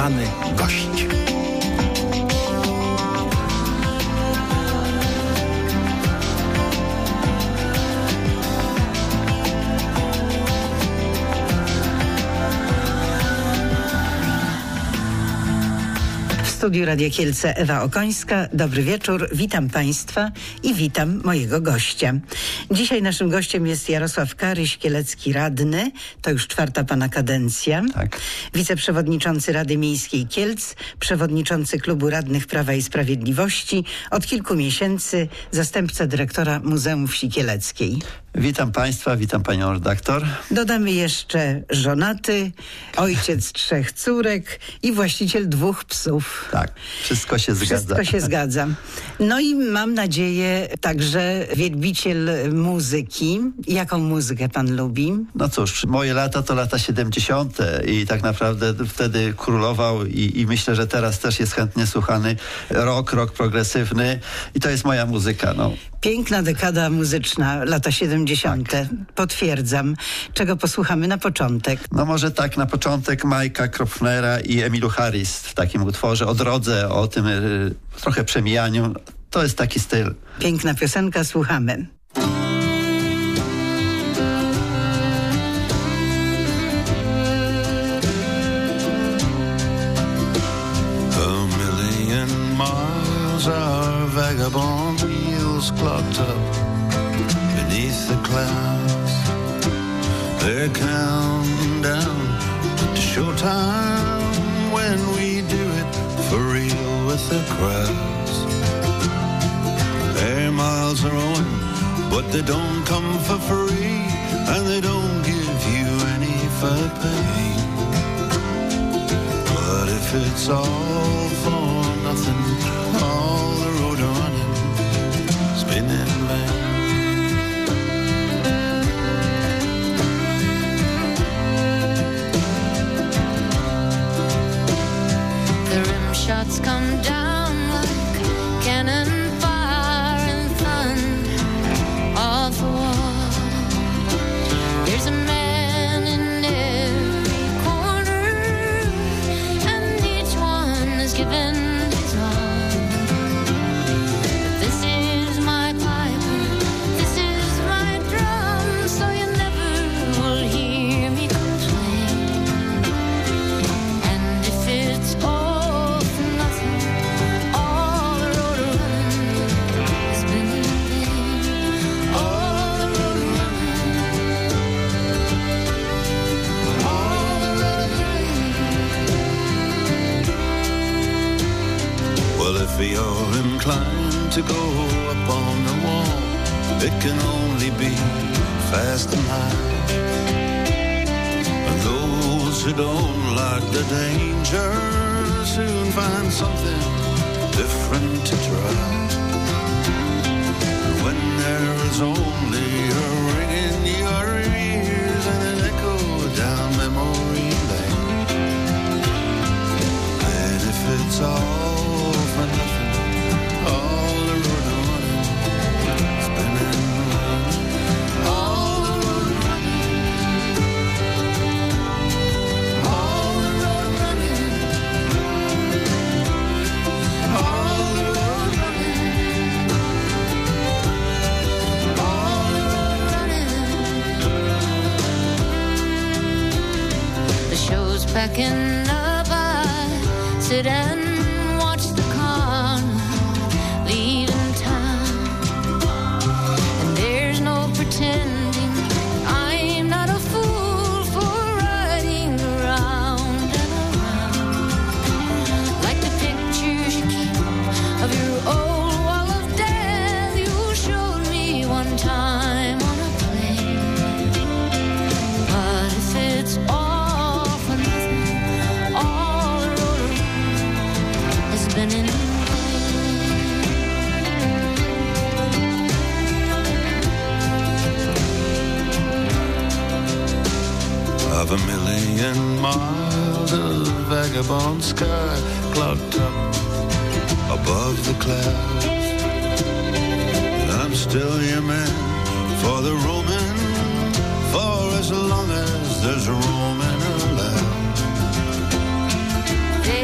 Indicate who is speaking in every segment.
Speaker 1: niespodziewany gość.
Speaker 2: W studiu Radia Kielce Ewa Okońska. Dobry wieczór, witam Państwa i witam mojego gościa. Dzisiaj naszym gościem jest Jarosław Karyś, kielecki radny, to już 4. pana kadencja.
Speaker 3: Tak.
Speaker 2: Wiceprzewodniczący Rady Miejskiej Kielc, przewodniczący Klubu Radnych Prawa i Sprawiedliwości, od kilku miesięcy zastępca dyrektora Muzeum Wsi Kieleckiej.
Speaker 3: Witam Państwa, witam Panią redaktor.
Speaker 2: Dodamy jeszcze żonaty, ojciec 3 córek i właściciel 2 psów.
Speaker 3: Tak, wszystko się zgadza.
Speaker 2: Wszystko się zgadza. No i mam nadzieję także wielbiciel muzyki. Jaką muzykę pan lubi?
Speaker 3: No cóż, moje lata to lata 70. i tak naprawdę wtedy królował i myślę, że teraz też jest chętnie słuchany rock progresywny i to jest moja muzyka. No.
Speaker 2: Piękna dekada muzyczna, lata 70. Tak. Potwierdzam. Czego posłuchamy na początek?
Speaker 3: No może tak na początek Majka Kropfnera i Emilu Harris w takim utworze o drodze, o tym trochę przemijaniu. To jest taki styl.
Speaker 2: Piękna piosenka, słuchamy.
Speaker 4: Our vagabond wheels clogged up beneath the clouds. They're counting down to showtime when we do it for real with the crowds. Their miles are on, but they don't come for free, and they don't give you any for pay. But if it's all for nothing, all the road running, spinning vain.
Speaker 5: The rim shots come down like cannon fire and thunder off the wall. There's a man in every corner, and each one is given his all. This is my piper, this is my drum, so you never will hear me complain. And if it's all for nothing, all the road running has been in vain. All the road running, all the road running.
Speaker 4: Well, if you're inclined to go up on the wall, it can only be fast and high. And those who don't like the danger soon find something different to try. And when there is only a ring in your ears and an echo down memory lane, and if it's all for nothing, all the road running, spinning round, all the road running, all the road running, all the road running, all the road running.
Speaker 5: The show's packing up, I sit and watch the car leaving town. And there's no pretending I'm not a fool for riding around and around. Like the pictures you keep of your old wall of death you showed me one time on a plane. But if it's all for nothing, all the road has been in vain.
Speaker 4: Of a million miles of vagabond sky clogged up above the clouds, and I'm still your man for the roaming, for as long as there's roaming allowed.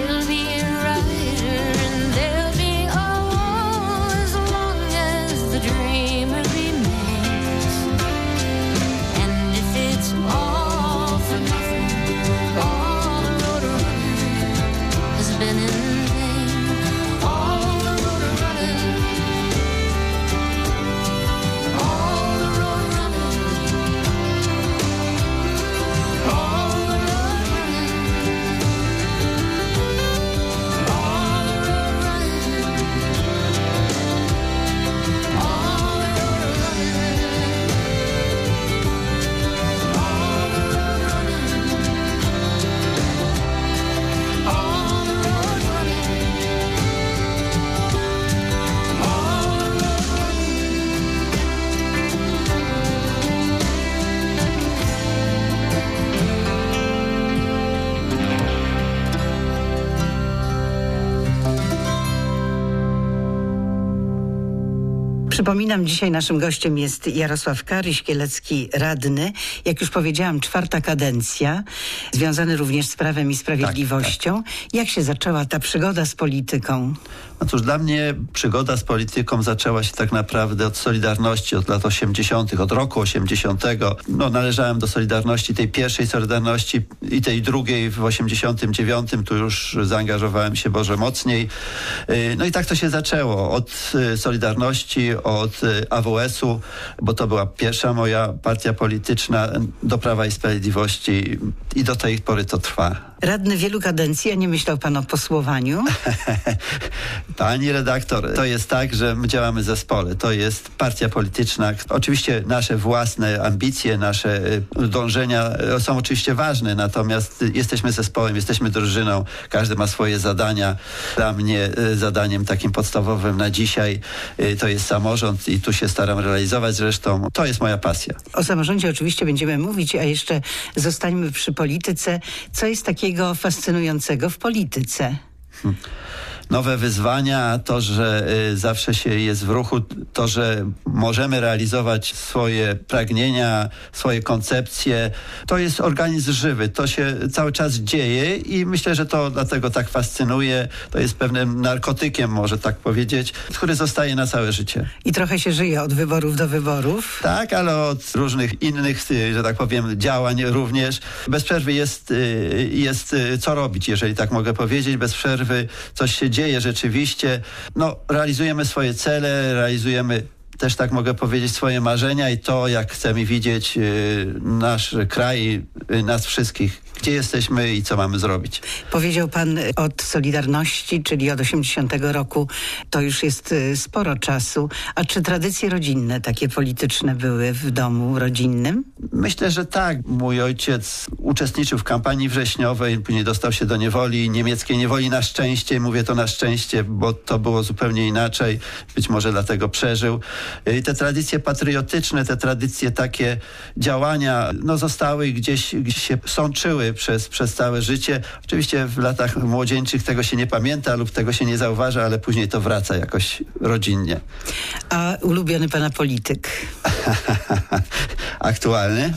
Speaker 2: Przypominam, dzisiaj naszym gościem jest Jarosław Karyś, kielecki radny. Jak już powiedziałam, 4. kadencja, związany również z Prawem i Sprawiedliwością. Tak. Jak się zaczęła ta przygoda z polityką?
Speaker 3: No cóż, dla mnie przygoda z polityką zaczęła się tak naprawdę od Solidarności, od lat 80., od roku 80. No, należałem do Solidarności, tej pierwszej Solidarności i tej drugiej w 89. Tu już zaangażowałem się Boże mocniej. No i tak to się zaczęło. Od Solidarności, od AWS-u, bo to była pierwsza moja partia polityczna, do Prawa i Sprawiedliwości i do tej pory to trwa.
Speaker 2: Radny wielu kadencji, a nie myślał pan o posłowaniu?
Speaker 3: Pani redaktor, to jest tak, że my działamy w zespole. To jest partia polityczna. Oczywiście nasze własne ambicje, nasze dążenia są oczywiście ważne, natomiast jesteśmy zespołem, jesteśmy drużyną. Każdy ma swoje zadania. Dla mnie zadaniem takim podstawowym na dzisiaj to jest samorząd i tu się staram realizować. Zresztą to jest moja pasja.
Speaker 2: O samorządzie oczywiście będziemy mówić, a jeszcze zostańmy przy polityce. Co jest takiego fascynującego w polityce?
Speaker 3: Nowe wyzwania, to, że zawsze się jest w ruchu, to, że możemy realizować swoje pragnienia, swoje koncepcje. To jest organizm żywy, to się cały czas dzieje i myślę, że to dlatego tak fascynuje. To jest pewnym narkotykiem, może tak powiedzieć, który zostaje na całe życie.
Speaker 2: I trochę się żyje od wyborów do wyborów.
Speaker 3: Tak, ale od różnych innych, że tak powiem, działań również. Bez przerwy jest co robić, jeżeli tak mogę powiedzieć. Bez przerwy coś się dzieje rzeczywiście. No, realizujemy swoje cele, realizujemy też, tak mogę powiedzieć, swoje marzenia i to, jak chcemy widzieć nasz kraj, nas wszystkich. Gdzie jesteśmy i co mamy zrobić.
Speaker 2: Powiedział pan od Solidarności, czyli od 80 roku. To już jest sporo czasu. A czy tradycje rodzinne, takie polityczne były w domu rodzinnym?
Speaker 3: Myślę, że tak. Mój ojciec uczestniczył w kampanii wrześniowej, później dostał się do niewoli, niemieckiej niewoli na szczęście. Mówię to na szczęście, bo to było zupełnie inaczej. Być może dlatego przeżył. I te tradycje patriotyczne, te tradycje takie działania, no zostały gdzieś się sączyły przez całe życie. Oczywiście w latach młodzieńczych tego się nie pamięta lub tego się nie zauważa, ale później to wraca jakoś rodzinnie.
Speaker 2: A ulubiony pana polityk?
Speaker 3: Aktualny?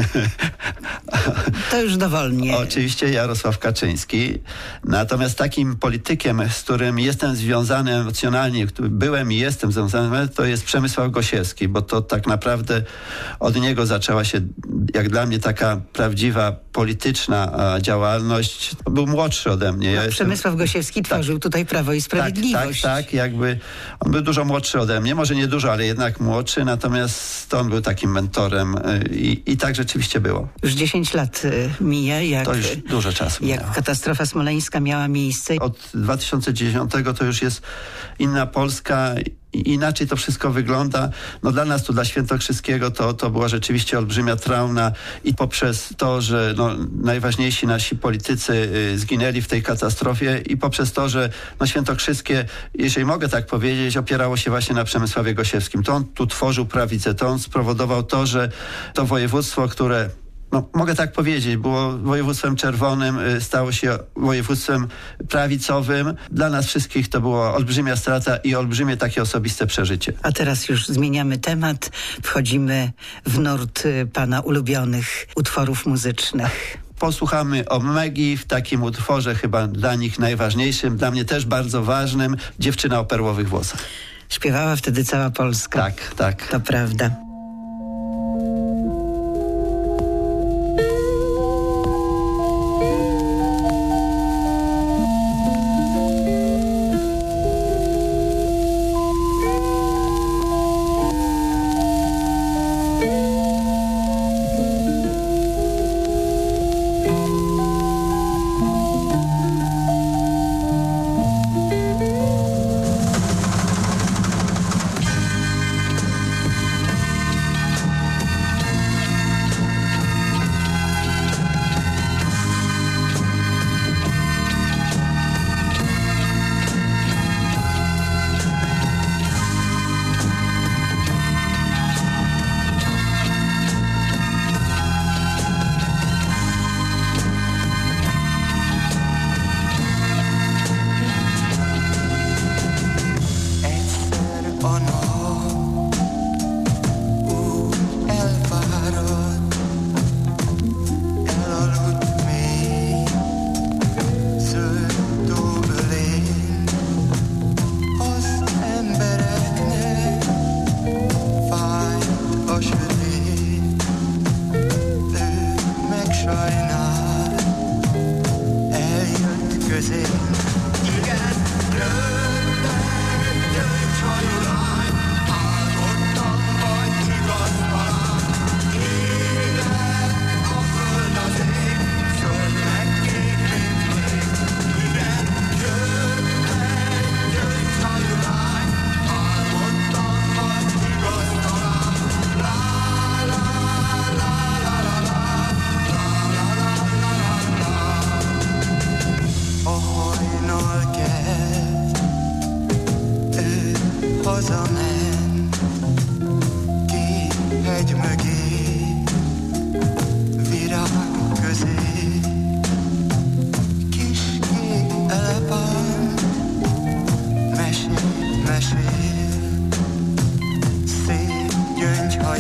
Speaker 2: To już dowolnie.
Speaker 3: Oczywiście Jarosław Kaczyński. Natomiast takim politykiem, z którym jestem związany emocjonalnie, byłem i jestem związany, to jest Przemysław Gosiewski, bo to tak naprawdę od niego zaczęła się, jak dla mnie, taka prawdziwa polityczna działalność. Był młodszy ode mnie.
Speaker 2: Przemysław Gosiewski tworzył tutaj Prawo i Sprawiedliwość.
Speaker 3: Tak, jakby on był dużo młodszy ode mnie, może nie dużo, ale jednak młodszy, natomiast on był takim mentorem i tak rzeczywiście było.
Speaker 2: Już 10 lat mija,
Speaker 3: to już dużo czasu
Speaker 2: jak katastrofa smoleńska miała miejsce.
Speaker 3: Od 2010 to już jest inna Polska. Inaczej to wszystko wygląda. No dla nas tu, dla Świętokrzyskiego, to była rzeczywiście olbrzymia trauma i poprzez to, że najważniejsi nasi politycy zginęli w tej katastrofie i poprzez to, że Świętokrzyskie, jeżeli mogę tak powiedzieć, opierało się właśnie na Przemysławie Gosiewskim. To on tu tworzył prawicę, to on spowodował to, że to województwo, które mogę tak powiedzieć, było województwem czerwonym, stało się województwem prawicowym. Dla nas wszystkich to była olbrzymia strata i olbrzymie takie osobiste przeżycie.
Speaker 2: A teraz już zmieniamy temat. Wchodzimy w nurt pana ulubionych utworów muzycznych.
Speaker 3: Posłuchamy o Megi w takim utworze chyba dla nich najważniejszym, dla mnie też bardzo ważnym, Dziewczyna o perłowych włosach.
Speaker 2: Śpiewała wtedy cała Polska.
Speaker 3: Tak.
Speaker 2: To prawda.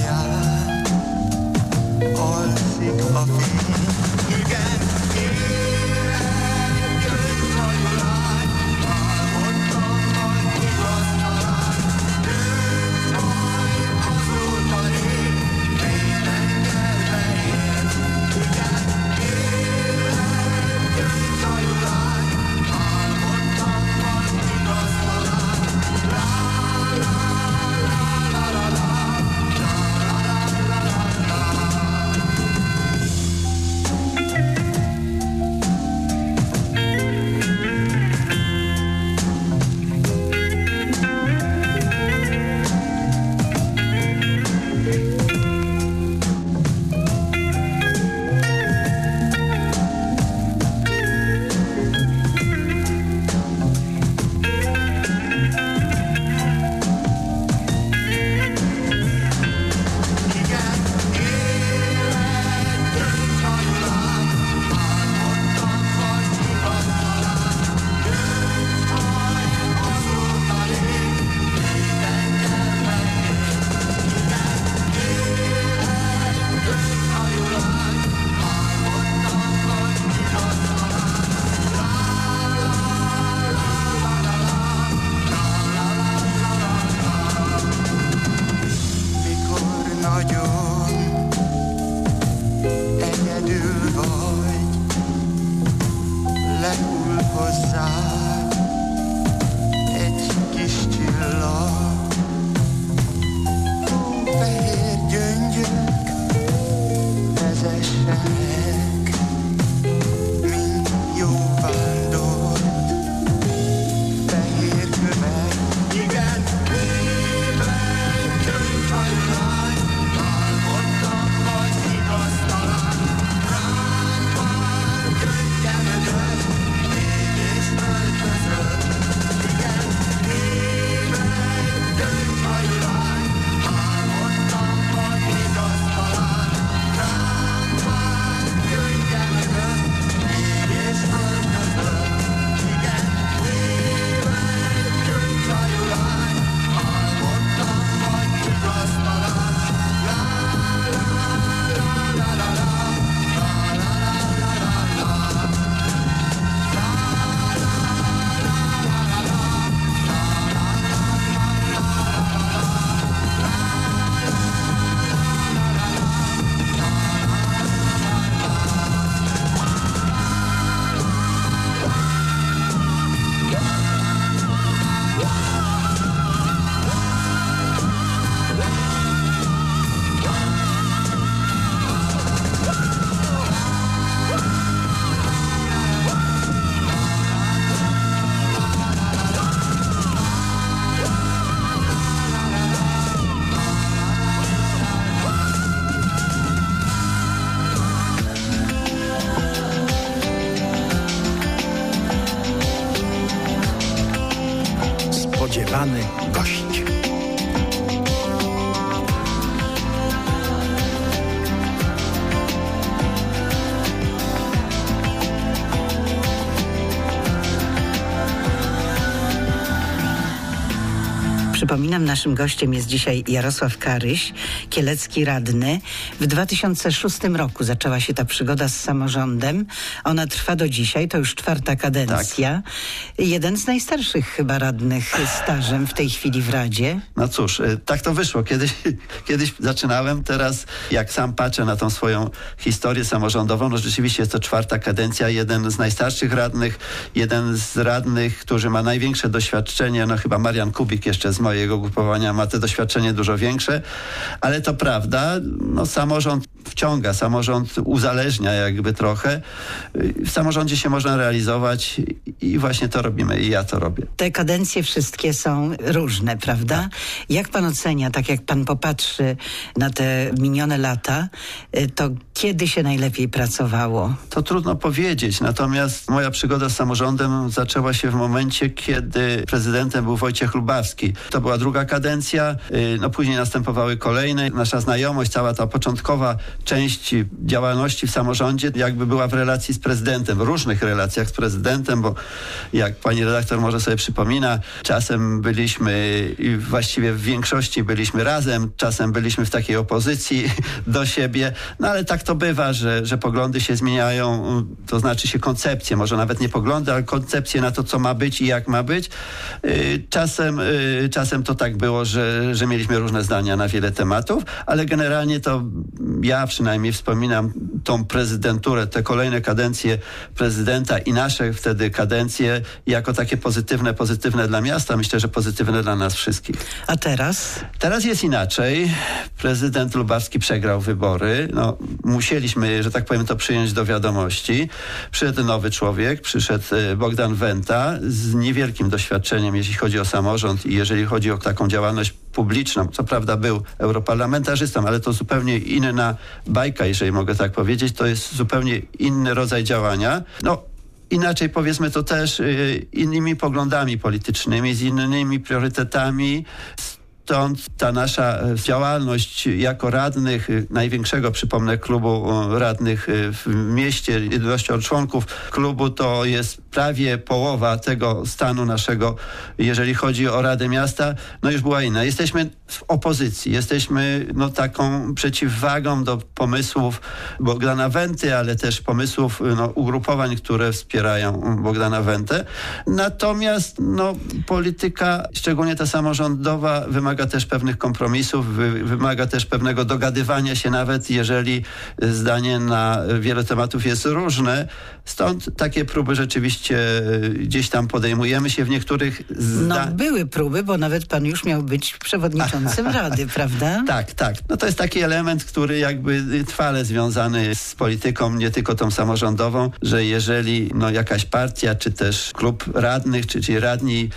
Speaker 1: alján, alszik a fény. Igen, élet, gyöngyhajú lány, álmodtam majd igaz talán. Gyöngyhaj azóta rég, fényengelve ér. Igen, élet, gyöngyhajú lány, álmodtam majd igaz talán.
Speaker 6: Niespodziewany gość.
Speaker 2: Przypominam, naszym gościem jest dzisiaj Jarosław Karyś, kielecki radny. W 2006 roku zaczęła się ta przygoda z samorządem. Ona trwa do dzisiaj, to już 4. kadencja. Tak. Jeden z najstarszych chyba radnych stażem w tej chwili w Radzie.
Speaker 3: No cóż, tak to wyszło. Kiedyś zaczynałem, teraz jak sam patrzę na tą swoją historię samorządową, no rzeczywiście jest to 4. kadencja, jeden z najstarszych radnych, jeden z radnych, który ma największe doświadczenie, no chyba Marian Kubik jeszcze z mojego ugrupowania ma to doświadczenie dużo większe, ale to prawda, no samorząd wciąga, samorząd uzależnia jakby trochę. W samorządzie się można realizować i właśnie to robimy i ja to robię.
Speaker 2: Te kadencje wszystkie są różne, prawda? Tak. Jak pan ocenia, tak jak pan popatrzy na te minione lata, to Kiedy się najlepiej pracowało?
Speaker 3: To trudno powiedzieć, natomiast moja przygoda z samorządem zaczęła się w momencie, kiedy prezydentem był Wojciech Lubawski. To była druga kadencja, no później następowały kolejne. Nasza znajomość, cała ta początkowa część działalności w samorządzie jakby była w relacji z prezydentem, w różnych relacjach z prezydentem, bo jak pani redaktor może sobie przypomina, czasem byliśmy i właściwie w większości byliśmy razem, czasem byliśmy w takiej opozycji do siebie, no ale tak to bywa, że poglądy się zmieniają, to znaczy się koncepcje, może nawet nie poglądy, ale koncepcje na to, co ma być i jak ma być. Czasem to tak było, że mieliśmy różne zdania na wiele tematów, ale generalnie to ja przynajmniej wspominam tą prezydenturę, te kolejne kadencje prezydenta i nasze wtedy kadencje jako takie pozytywne dla miasta. Myślę, że pozytywne dla nas wszystkich.
Speaker 2: A teraz?
Speaker 3: Teraz jest inaczej. Prezydent Lubawski przegrał wybory. No, musieliśmy, że tak powiem, to przyjąć do wiadomości. Przyszedł nowy człowiek, przyszedł Bogdan Wenta z niewielkim doświadczeniem, jeśli chodzi o samorząd i jeżeli chodzi o taką działalność publiczną. Co prawda był europarlamentarzystą, ale to zupełnie inna bajka, jeżeli mogę tak powiedzieć. To jest zupełnie inny rodzaj działania. No, inaczej powiedzmy to też innymi poglądami politycznymi, z innymi priorytetami. Stąd ta nasza działalność jako radnych największego, przypomnę, klubu radnych w mieście, ilością członków klubu to jest prawie połowa tego stanu naszego, jeżeli chodzi o Radę Miasta, no już była inna. Jesteśmy w opozycji, jesteśmy taką przeciwwagą do pomysłów Bogdana Wenty, ale też pomysłów ugrupowań, które wspierają Bogdana Wentę. Natomiast polityka, szczególnie ta samorządowa, wymaga też pewnych kompromisów, wymaga też pewnego dogadywania się, nawet jeżeli zdanie na wiele tematów jest różne. Stąd takie próby rzeczywiście gdzieś tam podejmujemy się w niektórych...
Speaker 2: były próby, bo nawet pan już miał być przewodniczącym Rady, prawda?
Speaker 3: Tak. No to jest taki element, który jakby trwale związany z polityką, nie tylko tą samorządową, że jeżeli jakaś partia, czy też klub radnych, czy radni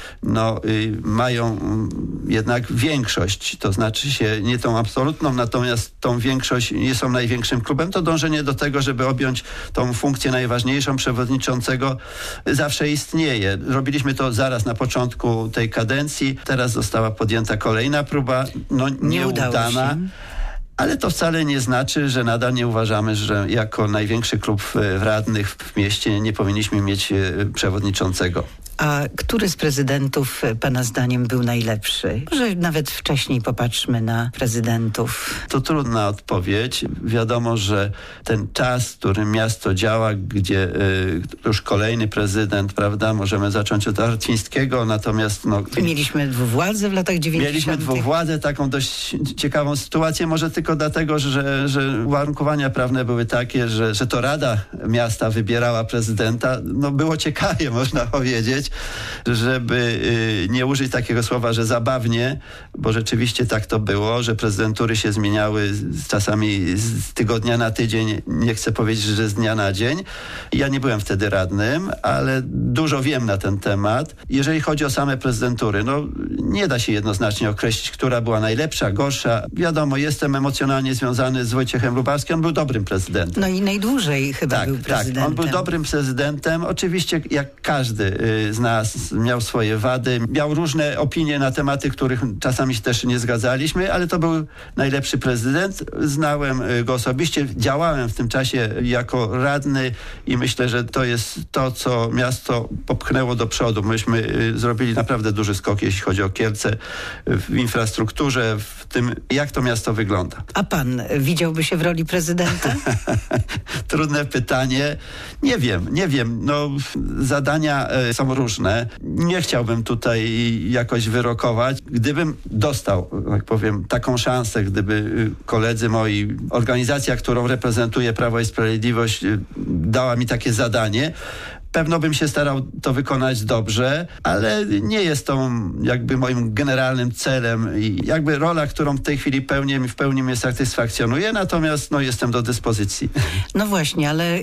Speaker 3: mają jednak większość, to znaczy się nie tą absolutną, natomiast tą większość nie są największym klubem, to dążenie do tego, żeby objąć tą funkcję najważniejszą przewodniczącego zawsze istnieje. Robiliśmy to zaraz na początku tej kadencji, teraz została podjęta kolejna próba, nieudana. Ale to wcale nie znaczy, że nadal nie uważamy, że jako największy klub radnych w mieście nie powinniśmy mieć przewodniczącego.
Speaker 2: A który z prezydentów pana zdaniem był najlepszy? Może nawet wcześniej popatrzmy na prezydentów.
Speaker 3: To trudna odpowiedź. Wiadomo, że ten czas, w którym miasto działa, gdzie już kolejny prezydent, prawda, możemy zacząć od Arcińskiego, natomiast...
Speaker 2: Mieliśmy dwuwładzę w latach 90.
Speaker 3: Mieliśmy dwuwładzę, taką dość ciekawą sytuację, może tylko dlatego, że uwarunkowania prawne były takie, że to Rada Miasta wybierała prezydenta. Było ciekawie, można powiedzieć, żeby nie użyć takiego słowa, że zabawnie, bo rzeczywiście tak to było, że prezydentury się zmieniały czasami z tygodnia na tydzień, nie chcę powiedzieć, że z dnia na dzień. Ja nie byłem wtedy radnym, ale dużo wiem na ten temat. Jeżeli chodzi o same prezydentury, nie da się jednoznacznie określić, która była najlepsza, gorsza. Wiadomo, jestem emocjonalnie związany z Wojciechem Lubawskim, on był dobrym prezydentem.
Speaker 2: I najdłużej chyba był prezydentem.
Speaker 3: Tak, on był dobrym prezydentem. Oczywiście jak każdy z nas miał swoje wady, miał różne opinie na tematy, których czasami się też nie zgadzaliśmy, ale to był najlepszy prezydent. Znałem go osobiście, działałem w tym czasie jako radny i myślę, że to jest to, co miasto popchnęło do przodu. Myśmy zrobili naprawdę duży skok, jeśli chodzi o Kielce, w infrastrukturze, w tym, jak to miasto wygląda.
Speaker 2: A pan widziałby się w roli prezydenta?
Speaker 3: Trudne pytanie. Nie wiem. Zadania są różne. Nie chciałbym tutaj jakoś wyrokować. Gdybym dostał, jak powiem, taką szansę, gdyby koledzy moi, organizacja, którą reprezentuję, Prawo i Sprawiedliwość, dała mi takie zadanie, pewno bym się starał to wykonać dobrze, ale nie jest to jakby moim generalnym celem i jakby rola, którą w tej chwili w pełni mnie satysfakcjonuje, natomiast jestem do dyspozycji.
Speaker 2: No właśnie, ale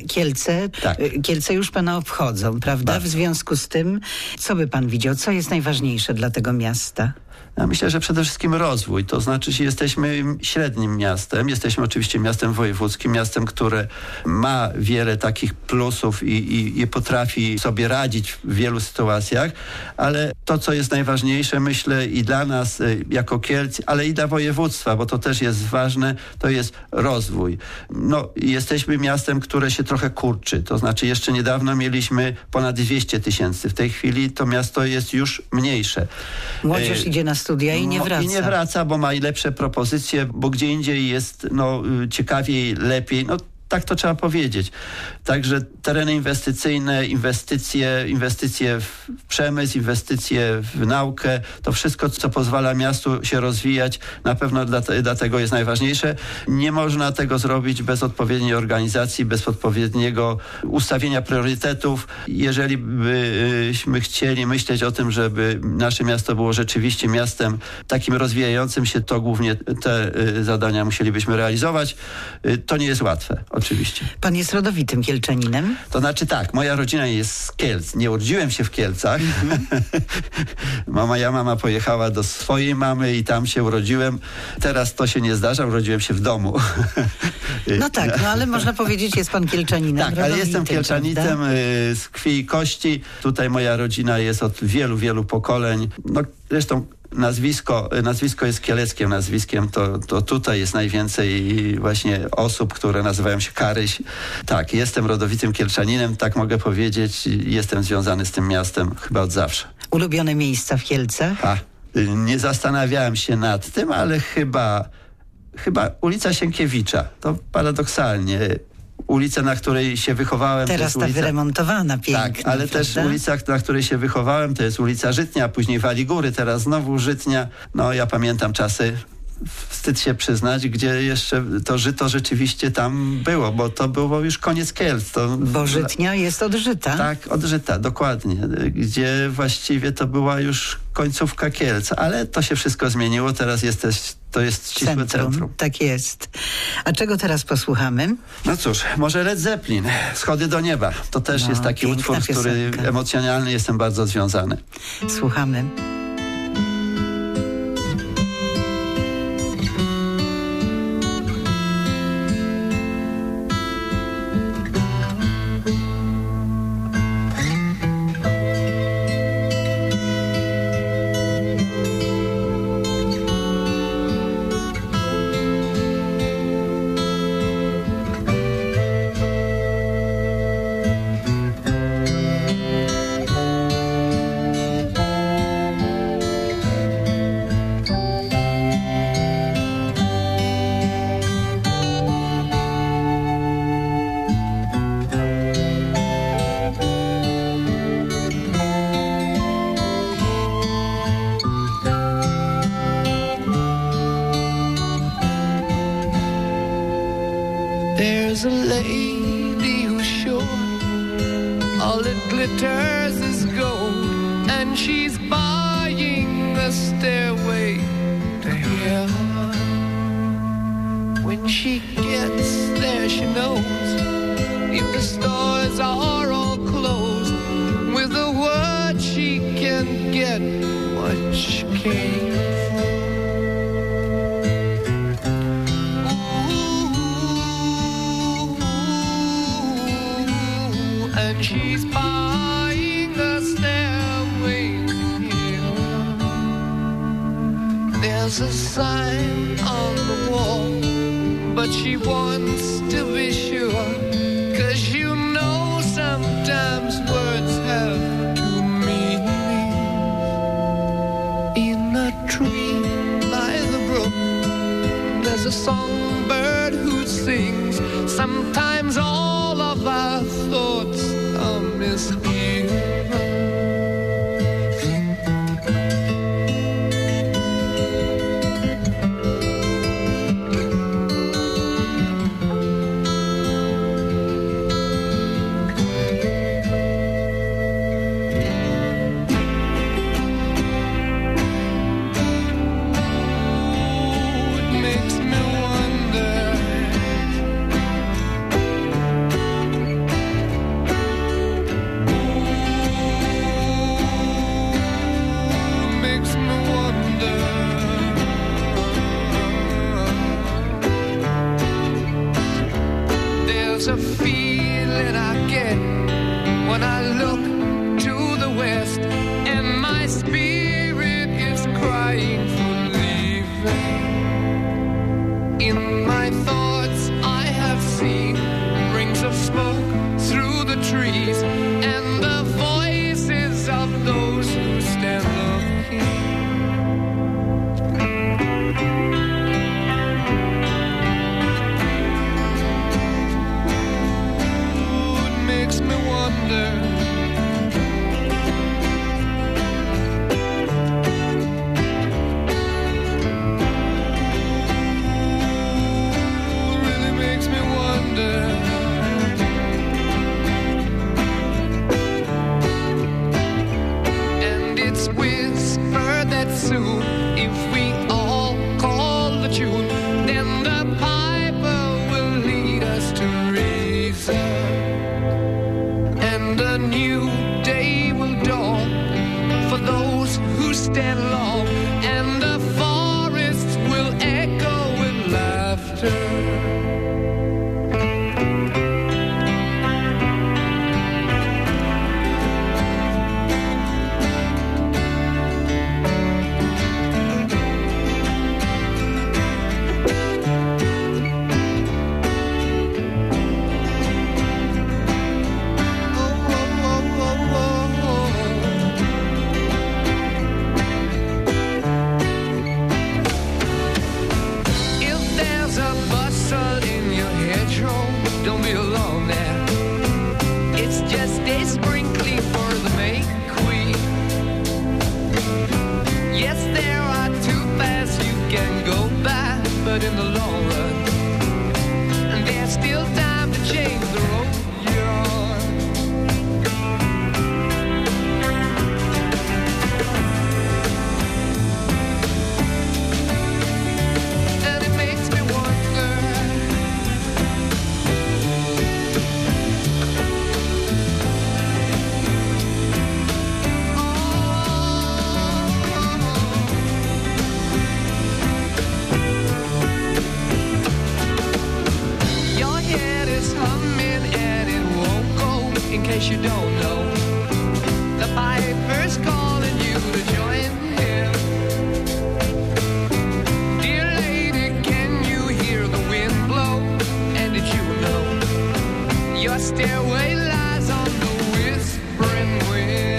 Speaker 2: Kielce już pana obchodzą, prawda?
Speaker 3: Bardzo.
Speaker 2: W związku z tym, co by pan widział? Co jest najważniejsze dla tego miasta?
Speaker 3: Ja myślę, że przede wszystkim rozwój. To znaczy, że jesteśmy średnim miastem. Jesteśmy oczywiście miastem wojewódzkim, miastem, które ma wiele takich plusów i potrafi sobie radzić w wielu sytuacjach, ale to, co jest najważniejsze, myślę, i dla nas jako Kielc, ale i dla województwa, bo to też jest ważne, to jest rozwój. No, jesteśmy miastem, które się trochę kurczy. To znaczy, jeszcze niedawno mieliśmy ponad 200 tysięcy. W tej chwili to miasto jest już mniejsze.
Speaker 2: Młodzież idzie na studia i nie wraca.
Speaker 3: I nie wraca, bo ma i lepsze propozycje, bo gdzie indziej jest ciekawiej, lepiej. No, tak to trzeba powiedzieć. Także tereny inwestycyjne, inwestycje w przemysł, inwestycje w naukę, to wszystko, co pozwala miastu się rozwijać, na pewno dlatego jest najważniejsze. Nie można tego zrobić bez odpowiedniej organizacji, bez odpowiedniego ustawienia priorytetów. Jeżeli byśmy chcieli myśleć o tym, żeby nasze miasto było rzeczywiście miastem takim rozwijającym się, to głównie te zadania musielibyśmy realizować. To nie jest łatwe. Oczywiście.
Speaker 2: Pan jest rodowitym Kielczaninem?
Speaker 3: To znaczy tak, moja rodzina jest z Kielc. Nie urodziłem się w Kielcach. Moja mama pojechała do swojej mamy i tam się urodziłem. Teraz to się nie zdarza, urodziłem się w domu.
Speaker 2: No tak, ale można powiedzieć, jest pan Kielczaninem.
Speaker 3: Tak, ale jestem Kielczanitem z krwi i kości. Tutaj moja rodzina jest od wielu, wielu pokoleń. No zresztą nazwisko jest kieleckim nazwiskiem, to tutaj jest najwięcej właśnie osób, które nazywają się Karyś. Tak, jestem rodowitym Kielczaninem, tak mogę powiedzieć. Jestem związany z tym miastem chyba od zawsze.
Speaker 2: Ulubione miejsca w Kielcach?
Speaker 3: Nie zastanawiałem się nad tym, ale chyba ulica Sienkiewicza. To paradoksalnie. Ulica, na której się wychowałem.
Speaker 2: Teraz ta wyremontowana, piękna.
Speaker 3: Tak, ale
Speaker 2: prawda?
Speaker 3: też ulica, na której się wychowałem, to jest ulica Żytnia, później Wali Góry, teraz znowu Żytnia. No ja pamiętam czasy, wstyd się przyznać, gdzie jeszcze to Żyto rzeczywiście tam było, bo to było już koniec Kielc.
Speaker 2: Bo Żytnia jest od Żyta.
Speaker 3: Tak, od Żyta, dokładnie. Gdzie właściwie to była już końcówka Kielc, ale to się wszystko zmieniło, teraz to jest ścisłe centrum.
Speaker 2: Tak jest. A czego teraz posłuchamy?
Speaker 3: No cóż, może Led Zeppelin, Schody do nieba. To też jest taki utwór, z który emocjonalnie jestem bardzo związany.
Speaker 2: Słuchamy.
Speaker 1: There's a lady who's sure all that glitters is gold, and she's buying a stairway to heaven. When she gets there, she knows if the stores are all closed, with a word she can get what she came for. And she's buying a stairway to heaven. There's a sign on the wall, but she wants to be sure, 'cause you know sometimes words have two meanings. In a tree by the brook, there's a songbird who sings. Sometimes all of our thoughts are misgiven. It's a feeling I get when I look to the west, and my spirit is crying for leaving. In my thoughts I have seen rings of smoke through the trees, and the voices of those who stand looking. Soon, if we all call the tune, then the piper will lead us to reason, and a new day will dawn for those who stand long, and the forests will echo with laughter. Don't be alone there. It's just a sprinkling for the May Queen. Yes, there are two paths you can go by, but in the long run, there's still time to change the road you're on. And it makes me wonder, in case you don't know, the piper's calling you to join him. Dear lady, can you hear the wind blow? And did you know your stairway lies on the whispering wind?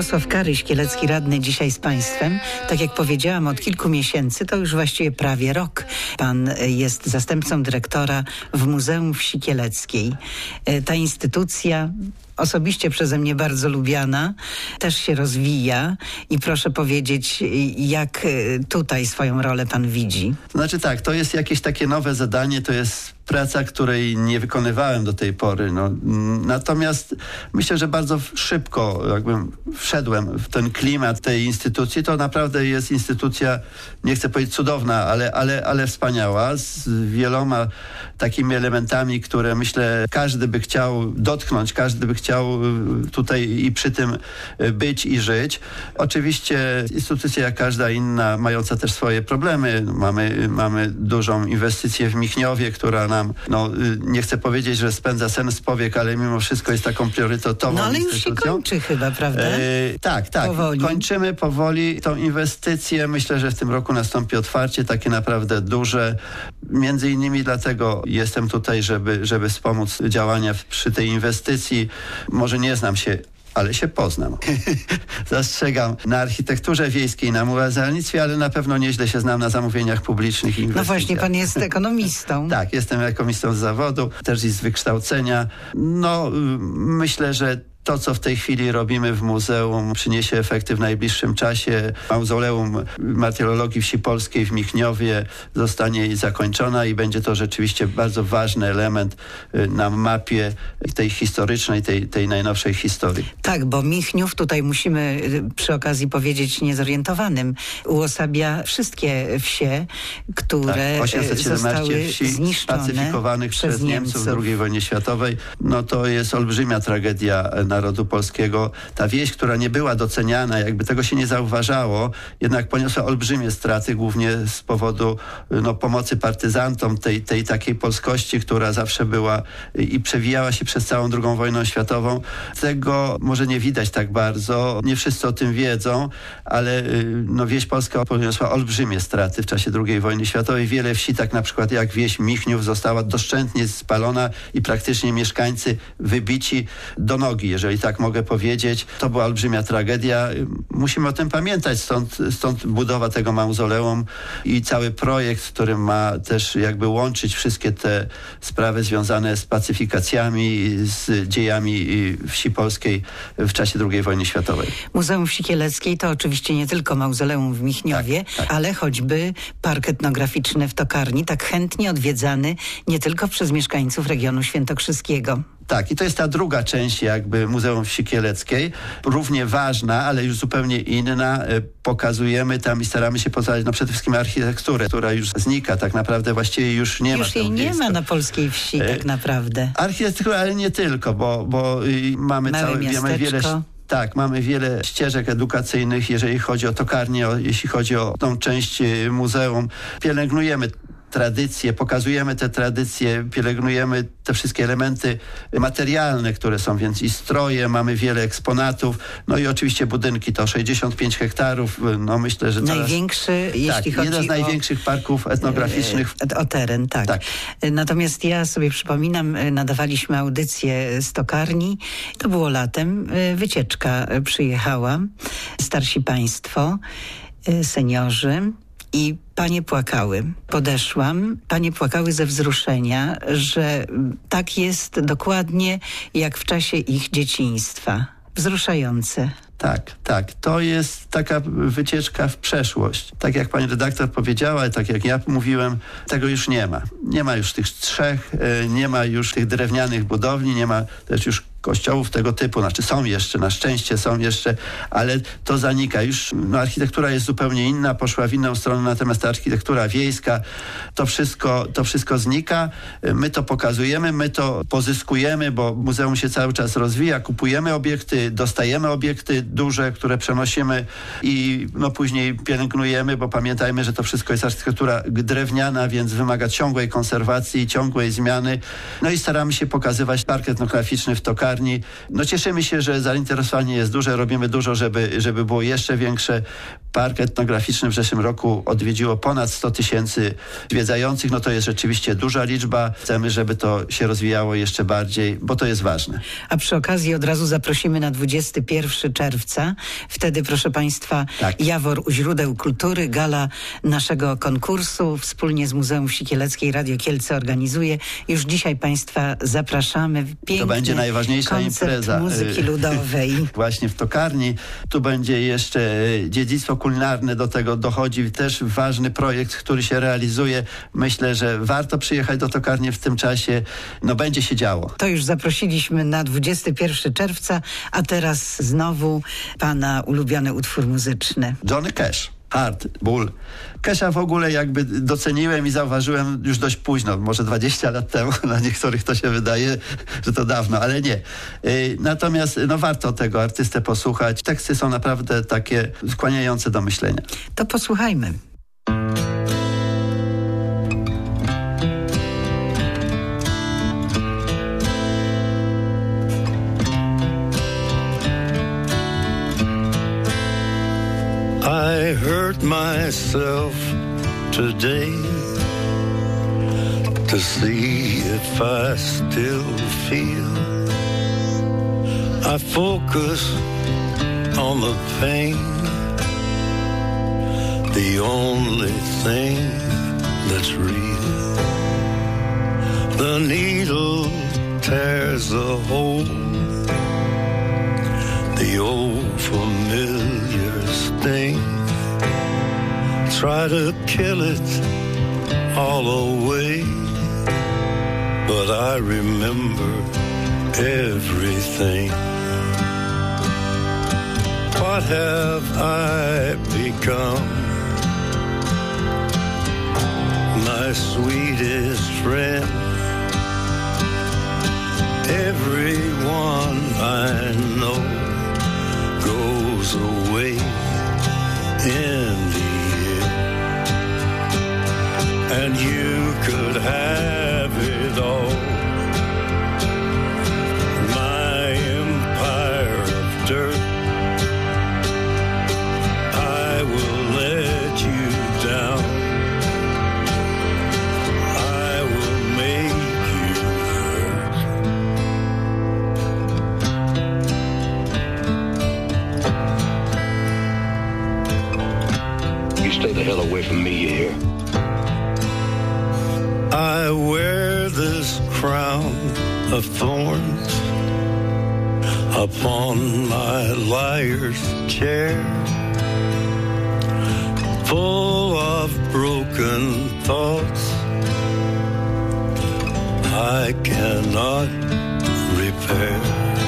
Speaker 2: Jarosław Karyś, kielecki radny, dzisiaj z Państwem. Tak jak powiedziałam, od kilku miesięcy, to już właściwie prawie rok, Pan jest zastępcą dyrektora w Muzeum Wsi Kieleckiej. Ta instytucja, osobiście przeze mnie bardzo lubiana, też się rozwija i proszę powiedzieć, jak tutaj swoją rolę Pan widzi?
Speaker 3: Znaczy tak, to jest jakieś takie nowe zadanie, to jest praca, której nie wykonywałem do tej pory. Natomiast myślę, że bardzo szybko jakby wszedłem w ten klimat tej instytucji. To naprawdę jest instytucja, nie chcę powiedzieć cudowna, ale wspaniała, z wieloma takimi elementami, które myślę każdy by chciał dotknąć, każdy by chciał tutaj i przy tym być i żyć. Oczywiście instytucja jak każda inna, mająca też swoje problemy. Mamy dużą inwestycję w Michniowie, która nam, nie chcę powiedzieć, że spędza sen z powiek, ale mimo wszystko jest taką priorytetową
Speaker 2: ale
Speaker 3: instytucją.
Speaker 2: już się kończy chyba, prawda?
Speaker 3: Tak.
Speaker 2: Powoli.
Speaker 3: Kończymy powoli tą inwestycję. Myślę, że w tym roku nastąpi otwarcie takie naprawdę duże. Między innymi dlatego jestem tutaj, żeby wspomóc działania przy tej inwestycji. Może nie znam się, ale się poznam. Zastrzegam na architekturze wiejskiej, na muzealnictwie, ale na pewno nieźle się znam na zamówieniach publicznych i inwestycjach.
Speaker 2: No właśnie, Pan jest ekonomistą.
Speaker 3: Tak, jestem ekonomistą z zawodu, też i z wykształcenia. Myślę, że to, co w tej chwili robimy w muzeum, przyniesie efekty w najbliższym czasie. Mauzoleum Martyrologii Wsi Polskiej w Michniowie zostanie zakończona i będzie to rzeczywiście bardzo ważny element na mapie tej historycznej, tej najnowszej historii. Tak,
Speaker 2: bo Michniów, tutaj musimy przy okazji powiedzieć niezorientowanym, uosabia wszystkie wsie, które
Speaker 3: 817
Speaker 2: zostały
Speaker 3: wsi
Speaker 2: zniszczone
Speaker 3: spacyfikowanych przez Niemców w II wojnie światowej. To jest olbrzymia tragedia narodu polskiego. Ta wieś, która nie była doceniana, jakby tego się nie zauważało, jednak poniosła olbrzymie straty, głównie z powodu pomocy partyzantom, tej takiej polskości, która zawsze była i przewijała się przez całą II wojnę światową. Tego może nie widać tak bardzo, nie wszyscy o tym wiedzą, ale wieś polska poniosła olbrzymie straty w czasie II wojny światowej. Wiele wsi, tak na przykład jak wieś Michniów, została doszczętnie spalona i praktycznie mieszkańcy wybici do nogi, jeżeli tak mogę powiedzieć. To była olbrzymia tragedia. Musimy o tym pamiętać, stąd budowa tego mauzoleum i cały projekt, który ma też jakby łączyć wszystkie te sprawy związane z pacyfikacjami, z dziejami wsi polskiej w czasie II wojny światowej.
Speaker 2: Muzeum Wsi Kieleckiej to oczywiście nie tylko mauzoleum w Michniowie,
Speaker 3: tak.
Speaker 2: ale choćby park etnograficzny w Tokarni, tak chętnie odwiedzany nie tylko przez mieszkańców regionu świętokrzyskiego.
Speaker 3: Tak, i to jest ta druga część jakby Muzeum Wsi Kieleckiej, równie ważna, ale już zupełnie inna. Pokazujemy tam i staramy się pokazać przede wszystkim architekturę, która już znika, tak naprawdę właściwie już nie ma.
Speaker 2: Już jej nie ma na polskiej wsi tak naprawdę.
Speaker 3: Architektura, ale nie tylko, bo mamy mamy wiele ścieżek edukacyjnych, jeżeli chodzi o Tokarnię, jeśli chodzi o tą część muzeum. Pielęgnujemy tradycje, pokazujemy te tradycje, pielęgnujemy te wszystkie elementy materialne, które są, więc i stroje, mamy wiele eksponatów, i oczywiście budynki, to 65 hektarów, myślę, że
Speaker 2: największy, jeśli chodzi
Speaker 3: jeden z największych parków etnograficznych.
Speaker 2: O teren, tak. Natomiast ja sobie przypominam, nadawaliśmy audycję z Tokarni, to było latem, wycieczka przyjechała, starsi państwo, seniorzy, i panie płakały. Podeszłam, panie płakały ze wzruszenia, że tak jest dokładnie jak w czasie ich dzieciństwa. Wzruszające.
Speaker 3: Tak. To jest taka wycieczka w przeszłość. Tak jak pani redaktor powiedziała, tak jak ja mówiłem, tego już nie ma. Nie ma już tych strzech, nie ma już tych drewnianych budowli, nie ma też już kościołów tego typu. Znaczy są jeszcze, na szczęście są jeszcze, ale to zanika. Już architektura jest zupełnie inna, poszła w inną stronę, natomiast ta architektura wiejska, to wszystko znika. My to pokazujemy, my to pozyskujemy, bo muzeum się cały czas rozwija, kupujemy obiekty, dostajemy obiekty duże, które przenosimy i później pielęgnujemy, bo pamiętajmy, że to wszystko jest architektura drewniana, więc wymaga ciągłej konserwacji, ciągłej zmiany. I staramy się pokazywać park etnograficzny w Tokarni. Cieszymy się, że zainteresowanie jest duże, robimy dużo, żeby było jeszcze większe. Park etnograficzny w zeszłym roku odwiedziło ponad 100 tysięcy zwiedzających. No to jest rzeczywiście duża liczba. Chcemy, żeby to się rozwijało jeszcze bardziej, bo to jest ważne.
Speaker 2: A przy okazji od razu zaprosimy na 21 czerwca. Wtedy, proszę Państwa,
Speaker 3: Tak.
Speaker 2: Jawor u źródeł kultury, gala naszego konkursu. Wspólnie z Muzeum Wsi Kieleckiej Radio Kielce organizuje. Już dzisiaj Państwa zapraszamy. Piękny
Speaker 3: To będzie najważniejsza
Speaker 2: koncert
Speaker 3: impreza
Speaker 2: muzyki ludowej.
Speaker 3: Właśnie w Tokarni. Tu będzie jeszcze dziedzictwo kulinarne, do tego dochodzi też ważny projekt, który się realizuje. Myślę, że warto przyjechać do Tokarni w tym czasie. No będzie się działo.
Speaker 2: To już zaprosiliśmy na 21 czerwca, a teraz znowu Pana ulubiony utwór muzyczny.
Speaker 3: Johnny Cash. Hard Bull. Casha w ogóle jakby doceniłem i zauważyłem już dość późno, może 20 lat temu. Dla niektórych to się wydaje, że to dawno, ale nie. Natomiast no, warto tego artystę posłuchać. Teksty są naprawdę takie skłaniające do myślenia.
Speaker 2: To posłuchajmy.
Speaker 4: I hurt myself today to see if I still feel. I focus on the pain, the only thing that's real. The needle tears a hole, the old familiar sting. Try to kill it all away, but I remember everything. What have I become? My sweetest friend. Everyone I know goes away in the end, and you could have it all. My empire of dirt, I will let you down. I will make you hurt.
Speaker 6: You stay the hell away from me, you hear?
Speaker 4: I wear this crown of thorns upon my liar's chair, full of broken thoughts I cannot repair.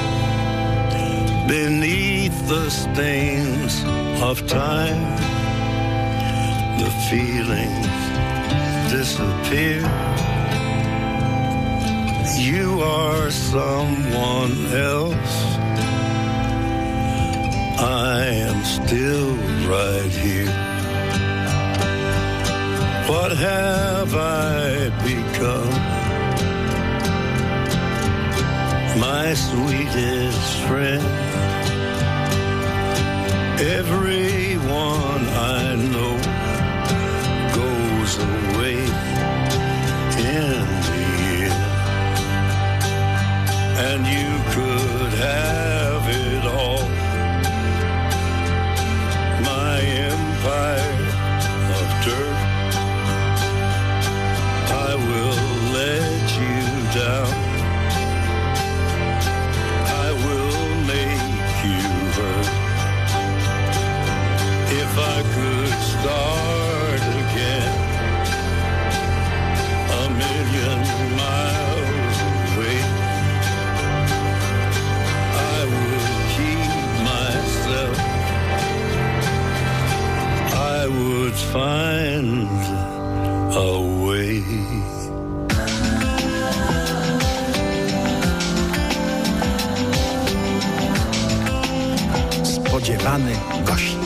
Speaker 4: Beneath the stains of time, the feelings disappear. You are someone else. I am still right here. What have I become? My sweetest friend. Everyone I know goes away in the end, and you could have it all. My empire of dirt, I will let you down. I will make you hurt. If I could start again, a million miles away, I would keep myself. I would find a way.
Speaker 7: Spodziewany gość.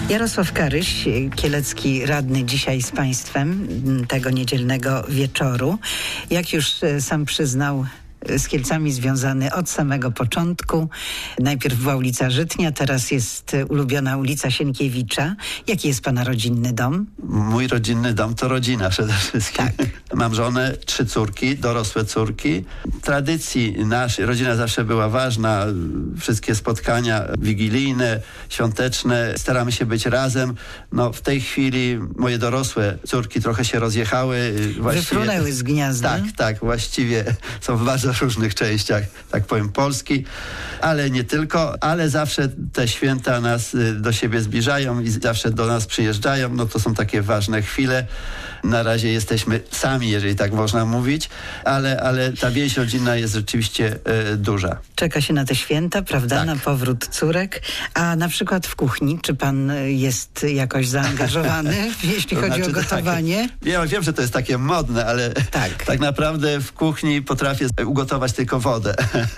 Speaker 2: Jarosław Karyś, kielecki radny, dzisiaj z Państwem tego niedzielnego wieczoru. Jak już sam przyznał, z Kielcami związany od samego początku. Najpierw była ulica Żytnia, teraz jest ulubiona ulica Sienkiewicza. Jaki jest pana rodzinny dom?
Speaker 3: Mój rodzinny dom to rodzina przede wszystkim.
Speaker 2: Tak.
Speaker 3: Mam żonę, 3 córki, dorosłe córki. Tradycji naszej, rodzina zawsze była ważna. Wszystkie spotkania wigilijne, świąteczne, staramy się być razem. No, w tej chwili moje dorosłe córki trochę się rozjechały.
Speaker 2: Wyfrunęły z gniazda.
Speaker 3: Tak, właściwie są w bardzo różnych częściach, tak powiem, Polski, ale nie tylko, ale zawsze te święta nas do siebie zbliżają i zawsze do nas przyjeżdżają. No to są takie ważne chwile. Na razie jesteśmy sami, jeżeli tak można mówić, ale ta więź rodzinna jest rzeczywiście duża.
Speaker 2: Czeka się na te święta, prawda?
Speaker 3: Tak.
Speaker 2: Na powrót córek. A na przykład w kuchni, czy pan jest jakoś zaangażowany, jeśli chodzi o gotowanie?
Speaker 3: Tak. Ja wiem, że to jest takie modne, ale tak naprawdę w kuchni potrafię ugotować tylko wodę.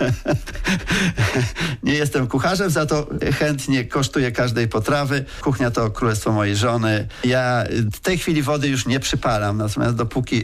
Speaker 3: Nie jestem kucharzem, za to chętnie kosztuję każdej potrawy. Kuchnia to królestwo mojej żony. Ja w tej chwili wody już nie przypalam, natomiast dopóki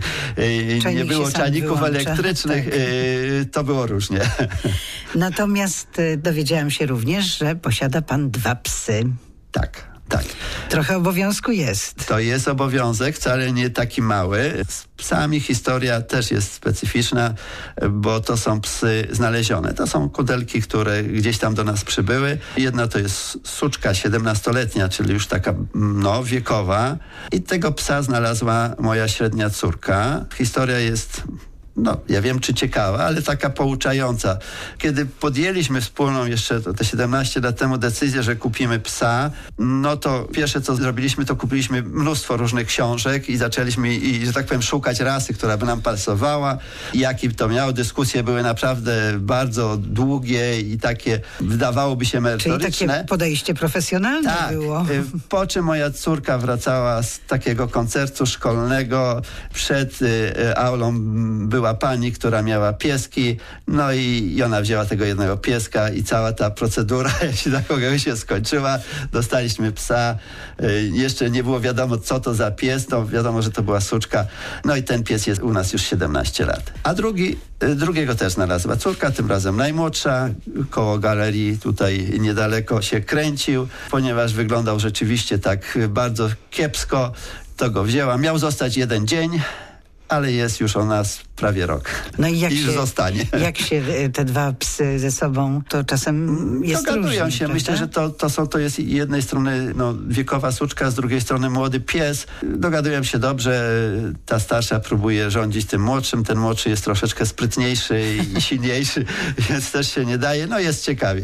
Speaker 3: nie było czajników elektrycznych, to było różnie.
Speaker 2: Natomiast dowiedziałam się również, że posiada pan 2 psy.
Speaker 3: Tak.
Speaker 2: Trochę obowiązku jest.
Speaker 3: To jest obowiązek, wcale nie taki mały. Z psami historia też jest specyficzna, bo to są psy znalezione. To są kudelki, które gdzieś tam do nas przybyły. Jedna to jest suczka 17-letnia, czyli już taka wiekowa. I tego psa znalazła moja średnia córka. Historia jest... ja wiem, czy ciekawa, ale taka pouczająca. Kiedy podjęliśmy wspólną jeszcze te 17 lat temu decyzję, że kupimy psa, to pierwsze, co zrobiliśmy, to kupiliśmy mnóstwo różnych książek i zaczęliśmy, że tak powiem, szukać rasy, która by nam pasowała. Jaki to miało. Dyskusje były naprawdę bardzo długie i takie, wydawałoby się, merytoryczne.
Speaker 2: Czyli takie podejście profesjonalne było.
Speaker 3: Po czym moja córka wracała z takiego koncertu szkolnego. Przed aulą była pani, która miała pieski, i ona wzięła tego jednego pieska i cała ta procedura, jeśli tak mogę, się skończyła. Dostaliśmy psa. Jeszcze nie było wiadomo, co to za pies. Wiadomo, że to była suczka. I ten pies jest u nas już 17 lat. A drugiego też znalazła córka, tym razem najmłodsza. Koło galerii tutaj niedaleko się kręcił, ponieważ wyglądał rzeczywiście tak bardzo kiepsko. To go wzięła. Miał zostać 1 dzień, ale jest już o nas prawie rok.
Speaker 2: I jak się
Speaker 3: zostanie.
Speaker 2: Jak się te 2 psy ze sobą, to czasem jest
Speaker 3: dogadują
Speaker 2: różnie,
Speaker 3: się.
Speaker 2: prawda?
Speaker 3: Myślę, że to jest z jednej strony wiekowa suczka, z drugiej strony młody pies. Dogadują się dobrze. Ta starsza próbuje rządzić tym młodszym. Ten młodszy jest troszeczkę sprytniejszy i silniejszy, więc też się nie daje. Jest ciekawie.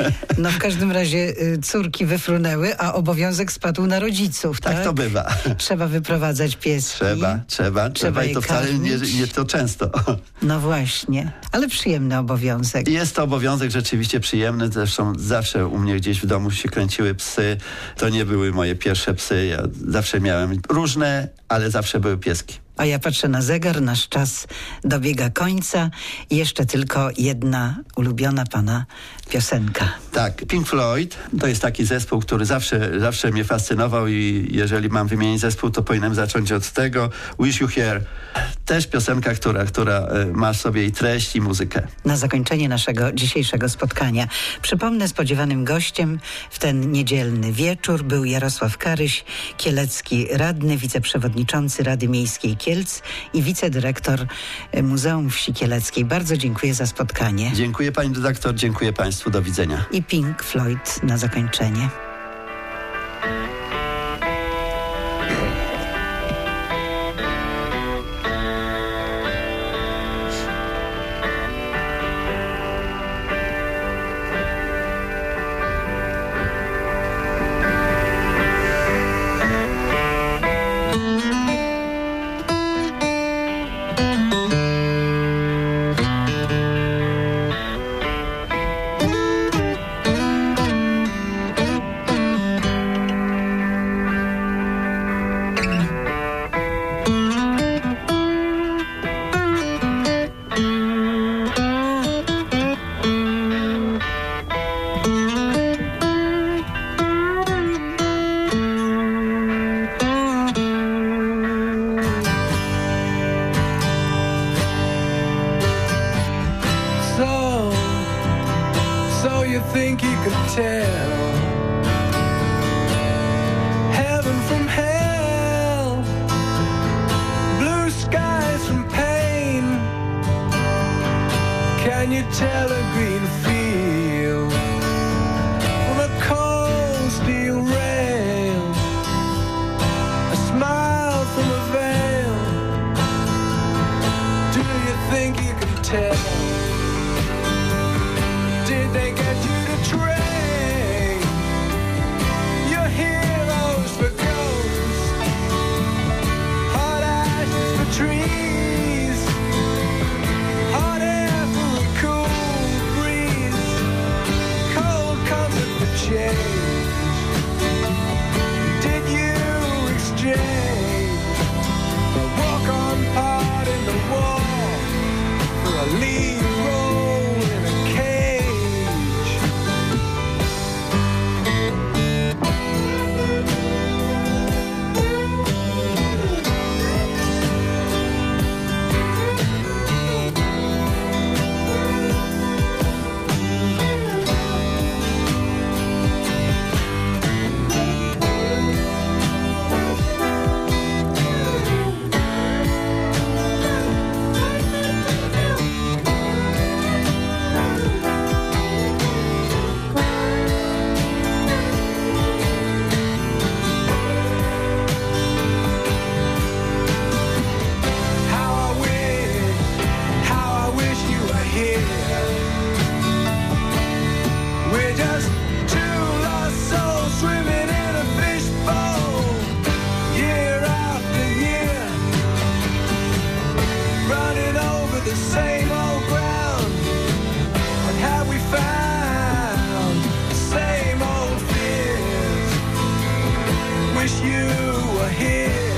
Speaker 2: W każdym razie córki wyfrunęły, a obowiązek spadł na rodziców, tak?
Speaker 3: Tak to bywa.
Speaker 2: Trzeba wyprowadzać pieski.
Speaker 3: Trzeba i to wcale nie to często.
Speaker 2: No właśnie, ale przyjemny obowiązek.
Speaker 3: Jest to obowiązek rzeczywiście przyjemny, zresztą zawsze u mnie gdzieś w domu się kręciły psy. To nie były moje pierwsze psy, ja zawsze miałem różne, ale zawsze były pieski.
Speaker 2: A ja patrzę na zegar, nasz czas dobiega końca i jeszcze tylko jedna ulubiona pana piosenka.
Speaker 3: Tak, Pink Floyd to jest taki zespół, który zawsze mnie fascynował i jeżeli mam wymienić zespół, to powinienem zacząć od tego. Wish You Here. Też piosenka, która ma w sobie i treść, i muzykę.
Speaker 2: Na zakończenie naszego dzisiejszego spotkania przypomnę, spodziewanym gościem w ten niedzielny wieczór był Jarosław Karyś, kielecki radny, wiceprzewodniczący Rady Miejskiej Kielc i wicedyrektor Muzeum Wsi Kieleckiej. Bardzo dziękuję za spotkanie.
Speaker 3: Dziękuję pani redaktor, dziękuję państwu, do widzenia.
Speaker 2: I Pink Floyd na zakończenie.
Speaker 1: wish you were here.